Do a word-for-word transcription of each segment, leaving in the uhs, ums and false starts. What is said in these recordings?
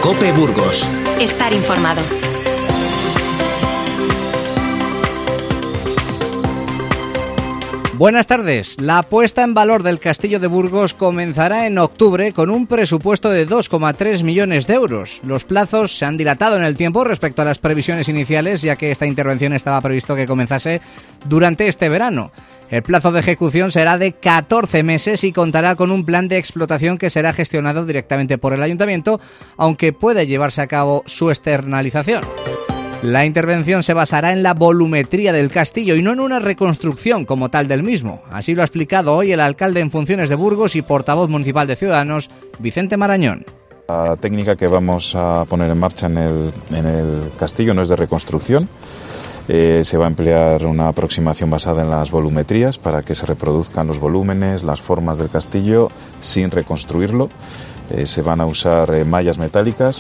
COPE Burgos. Estar informado. Buenas tardes. La puesta en valor del Castillo de Burgos comenzará en octubre con un presupuesto de dos coma tres millones de euros. Los plazos se han dilatado en el tiempo respecto a las previsiones iniciales, ya que esta intervención estaba previsto que comenzase durante este verano. El plazo de ejecución será de catorce meses y contará con un plan de explotación que será gestionado directamente por el Ayuntamiento, aunque puede llevarse a cabo su externalización. La intervención se basará en la volumetría del castillo y no en una reconstrucción como tal del mismo. Así lo ha explicado hoy el alcalde en funciones de Burgos y portavoz municipal de Ciudadanos, Vicente Marañón. La técnica que vamos a poner en marcha en el, en el castillo no es de reconstrucción. Eh, se va a emplear una aproximación basada en las volumetrías para que se reproduzcan los volúmenes, las formas del castillo sin reconstruirlo. Eh, se van a usar eh, mallas metálicas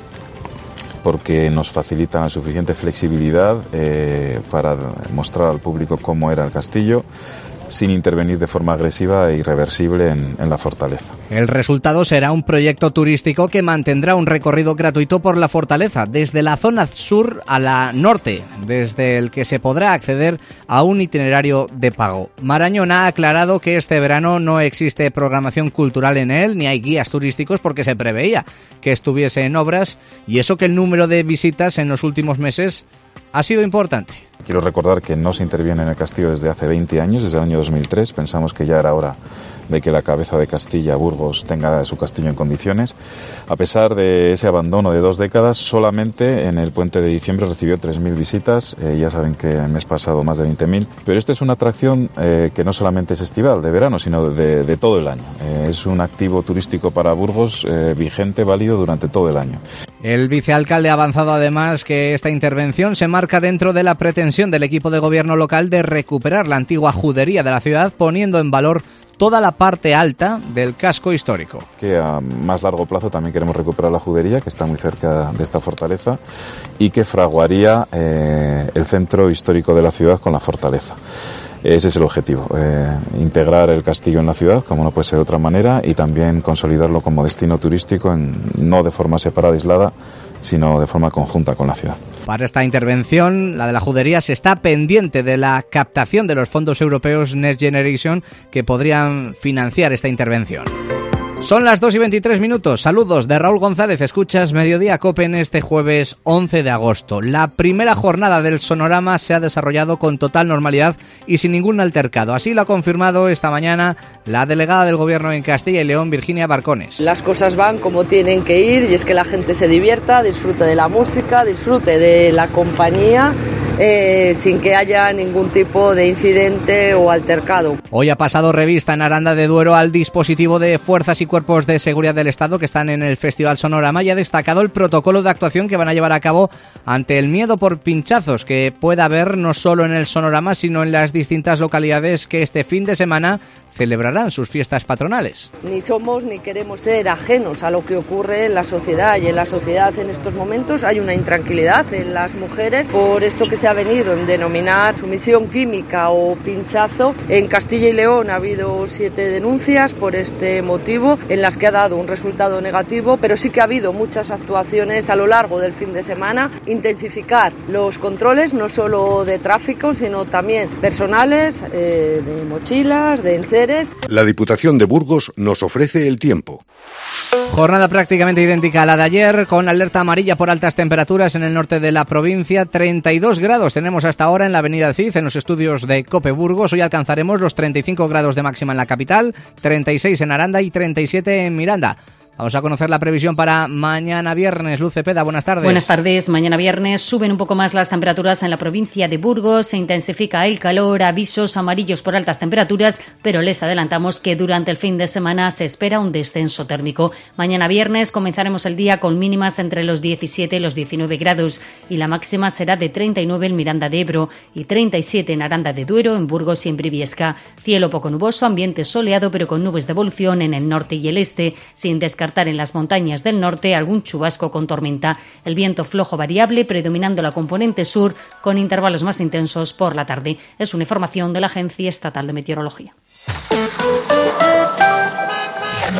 porque nos facilitan la suficiente flexibilidad eh, para mostrar al público cómo era el castillo, sin intervenir de forma agresiva e irreversible en, en la fortaleza. El resultado será un proyecto turístico que mantendrá un recorrido gratuito por la fortaleza, desde la zona sur a la norte, desde el que se podrá acceder a un itinerario de pago. Marañón ha aclarado que este verano no existe programación cultural en él, ni hay guías turísticos porque se preveía que estuviese en obras, y eso que el número de visitas en los últimos meses ha sido importante. Quiero recordar que no se interviene en el castillo desde hace veinte años, desde el año dos mil tres. Pensamos que ya era hora de que la cabeza de Castilla, Burgos, tenga su castillo en condiciones. A pesar de ese abandono de dos décadas, solamente en el puente de diciembre recibió tres mil visitas. Eh, ya saben que el mes pasado más de veinte mil. Pero esta es una atracción eh, que no solamente es estival, de verano, sino de, de todo el año. Eh, es un activo turístico para Burgos eh, vigente, válido durante todo el año. El vicealcalde ha avanzado además que esta intervención se marca dentro de la pretensión del equipo de gobierno local de recuperar la antigua judería de la ciudad, poniendo en valor toda la parte alta del casco histórico. Que a más largo plazo también queremos recuperar la judería, que está muy cerca de esta fortaleza, y que fraguaría eh, el centro histórico de la ciudad con la fortaleza. Ese es el objetivo, eh, integrar el castillo en la ciudad, como no puede ser de otra manera, y también consolidarlo como destino turístico, en, no de forma separada, aislada, sino de forma conjunta con la ciudad. Para esta intervención, la de la judería, se está pendiente de la captación de los fondos europeos Next Generation que podrían financiar esta intervención. Son las dos y veintitrés minutos. Saludos de Raúl González. Escuchas Mediodía COPE en este jueves once de agosto. La primera jornada del Sonorama se ha desarrollado con total normalidad y sin ningún altercado. Así lo ha confirmado esta mañana la delegada del Gobierno en Castilla y León, Virginia Barcones. Las cosas van como tienen que ir, y es que la gente se divierta, disfrute de la música, disfrute de la compañía, eh, sin que haya ningún tipo de incidente o altercado. Hoy ha pasado revista en Aranda de Duero al dispositivo de fuerzas y cuerpos de seguridad del Estado que están en el Festival Sonorama, y ha destacado el protocolo de actuación que van a llevar a cabo ante el miedo por pinchazos que pueda haber no solo en el Sonorama, sino en las distintas localidades que este fin de semana celebrarán sus fiestas patronales. Ni somos ni queremos ser ajenos a lo que ocurre en la sociedad, y en la sociedad en estos momentos hay una intranquilidad en las mujeres por esto que se ha venido en denominar sumisión química o pinchazo. En Castilla y León ha habido siete denuncias por este motivo, en las que ha dado un resultado negativo, pero sí que ha habido muchas actuaciones a lo largo del fin de semana. Intensificar los controles, no solo de tráfico, sino también personales, eh, de mochilas, de enseres. La Diputación de Burgos nos ofrece el tiempo. Jornada prácticamente idéntica a la de ayer, con alerta amarilla por altas temperaturas en el norte de la provincia. treinta y dos grados tenemos hasta ahora en la avenida Cid, en los estudios de COPE Burgos. Hoy alcanzaremos los treinta y cinco grados de máxima en la capital, treinta y seis en Aranda y treinta y siete en Miranda. Vamos a conocer la previsión para mañana viernes. Luz Cepeda, buenas tardes. Buenas tardes. Mañana viernes suben un poco más las temperaturas en la provincia de Burgos, se intensifica el calor, avisos amarillos por altas temperaturas, pero les adelantamos que durante el fin de semana se espera un descenso térmico. Mañana viernes comenzaremos el día con mínimas entre los diecisiete y los diecinueve grados, y la máxima será de treinta y nueve en Miranda de Ebro y treinta y siete en Aranda de Duero, en Burgos y en Briviesca. Cielo poco nuboso, ambiente soleado pero con nubes de evolución en el norte y el este, sin descartar en las montañas del norte algún chubasco con tormenta. El viento flojo variable predominando la componente sur, con intervalos más intensos por la tarde. Es una información de la Agencia Estatal de Meteorología.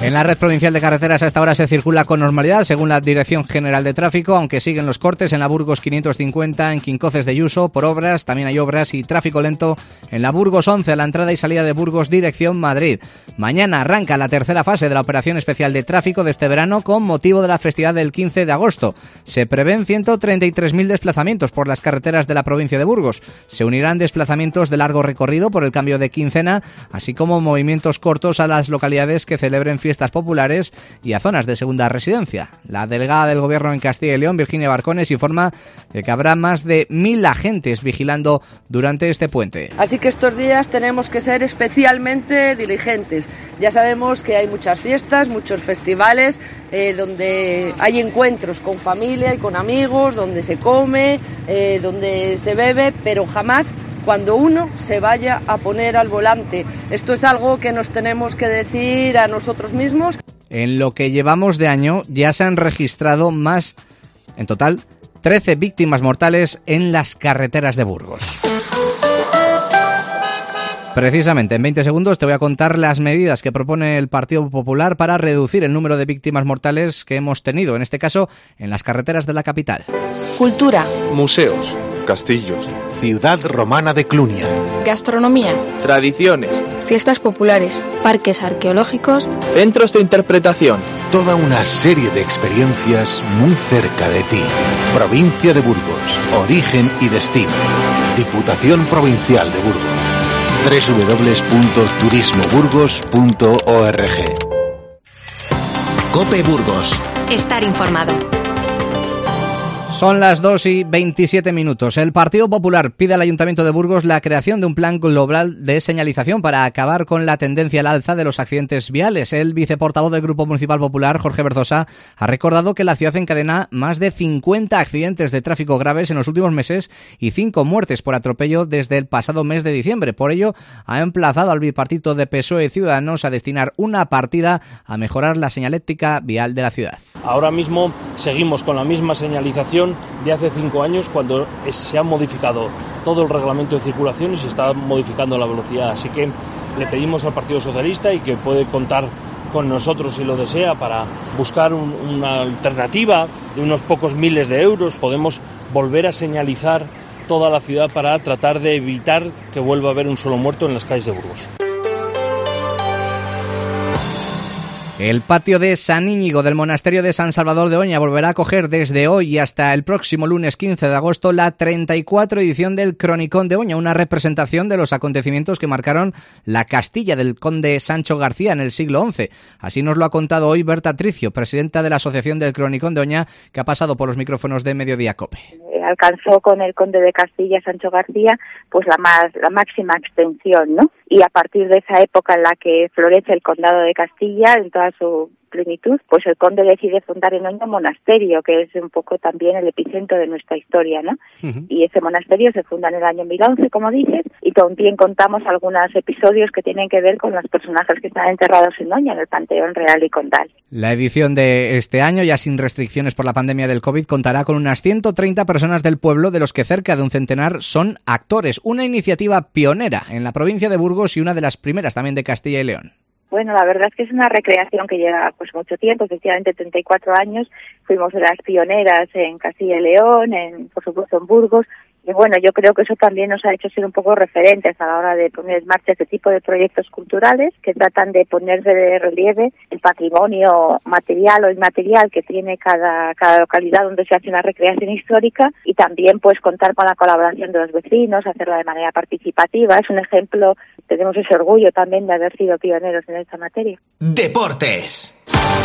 En la red provincial de carreteras a esta hora se circula con normalidad según la Dirección General de Tráfico, aunque siguen los cortes en la Burgos quinientos cincuenta, en Quincoces de Yuso por obras, también hay obras y tráfico lento en la Burgos once a la entrada y salida de Burgos dirección Madrid. Mañana arranca la tercera fase de la operación especial de tráfico de este verano con motivo de la festividad del quince de agosto. Se prevén ciento treinta y tres mil desplazamientos por las carreteras de la provincia de Burgos. Se unirán desplazamientos de largo recorrido por el cambio de quincena, así como movimientos cortos a las localidades que celebren fiestas populares y a zonas de segunda residencia. La delegada del Gobierno en Castilla y León, Virginia Barcones, informa de que habrá más de mil agentes vigilando durante este puente. Así que estos días tenemos que ser especialmente diligentes. Ya sabemos que hay muchas fiestas, muchos festivales, eh, donde hay encuentros con familia y con amigos, donde se come, eh, donde se bebe, pero jamás cuando uno se vaya a poner al volante. Esto es algo que nos tenemos que decir a nosotros mismos. En lo que llevamos de año ya se han registrado más, en total, trece víctimas mortales en las carreteras de Burgos. Precisamente, en veinte segundos te voy a contar las medidas que propone el Partido Popular para reducir el número de víctimas mortales que hemos tenido, en este caso, en las carreteras de la capital. Cultura. Museos. Castillos. Ciudad romana de Clunia. Gastronomía. Tradiciones. Fiestas populares. Parques arqueológicos. Centros de interpretación. Toda una serie de experiencias muy cerca de ti. Provincia de Burgos. Origen y destino. Diputación Provincial de Burgos. doble u doble u doble u punto turismo burgos punto org. COPE Burgos. Estar informado. Son las dos y veintisiete minutos. El Partido Popular pide al Ayuntamiento de Burgos la creación de un plan global de señalización para acabar con la tendencia al alza de los accidentes viales. El viceportavoz del Grupo Municipal Popular, Jorge Berzosa, ha recordado que la ciudad encadena más de cincuenta accidentes de tráfico graves en los últimos meses y cinco muertes por atropello desde el pasado mes de diciembre. Por ello, ha emplazado al bipartito de P S O E y Ciudadanos a destinar una partida a mejorar la señalética vial de la ciudad. Ahora mismo seguimos con la misma señalización de hace cinco años cuando se ha modificado todo el reglamento de circulación y se está modificando la velocidad. Así que le pedimos al Partido Socialista y que puede contar con nosotros si lo desea para buscar un, una alternativa de unos pocos miles de euros. Podemos volver a señalizar toda la ciudad para tratar de evitar que vuelva a haber un solo muerto en las calles de Burgos. El patio de San Íñigo del Monasterio de San Salvador de Oña volverá a acoger desde hoy hasta el próximo lunes quince de agosto la treinta y cuatro edición del Cronicón de Oña, una representación de los acontecimientos que marcaron la Castilla del conde Sancho García en el siglo once. Así nos lo ha contado hoy Berta Tricio, presidenta de la Asociación del Cronicón de Oña, que ha pasado por los micrófonos de Mediodía COPE. Alcanzó con el conde de Castilla, Sancho García, pues la más la máxima extensión, ¿no? Y a partir de esa época en la que florece el condado de Castilla en toda su plenitud, pues el conde decide fundar en Oña un monasterio, que es un poco también el epicentro de nuestra historia, ¿no? Uh-huh. Y ese monasterio se funda en el año mil once, como dices, y también contamos algunos episodios que tienen que ver con los personajes que están enterrados en Oña, en el Panteón Real y Condal. La edición de este año, ya sin restricciones por la pandemia del COVID, contará con unas ciento treinta personas del pueblo, de los que cerca de un centenar son actores. Una iniciativa pionera en la provincia de Burgos y una de las primeras también de Castilla y León. Bueno, la verdad es que es una recreación que lleva pues mucho tiempo, efectivamente treinta y cuatro años, fuimos de las pioneras en Castilla y León, en, por supuesto en Burgos, y bueno, yo creo que eso también nos ha hecho ser un poco referentes a la hora de poner en marcha este tipo de proyectos culturales que tratan de poner de relieve el patrimonio material o inmaterial que tiene cada, cada localidad donde se hace una recreación histórica, y también pues contar con la colaboración de los vecinos, hacerla de manera participativa. Es un ejemplo, tenemos ese orgullo también de haber sido pioneros en esta materia. Deportes.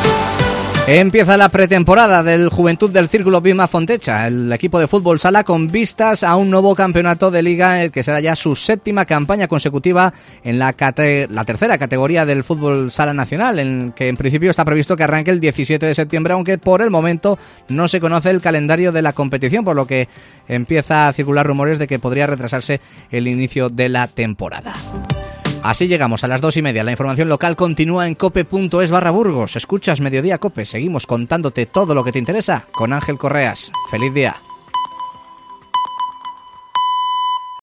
Empieza la pretemporada del Juventud del Círculo Pima Fontecha, el equipo de fútbol sala, con vistas a un nuevo campeonato de liga, el que será ya su séptima campaña consecutiva en la, cate- la tercera categoría del fútbol sala nacional, en que en principio está previsto que arranque el diecisiete de septiembre, aunque por el momento no se conoce el calendario de la competición, por lo que empieza a circular rumores de que podría retrasarse el inicio de la temporada. Así llegamos a las dos y media. La información local continúa en cope.es barra Burgos. Escuchas Mediodía Cope. Seguimos contándote todo lo que te interesa con Ángel Correas. ¡Feliz día!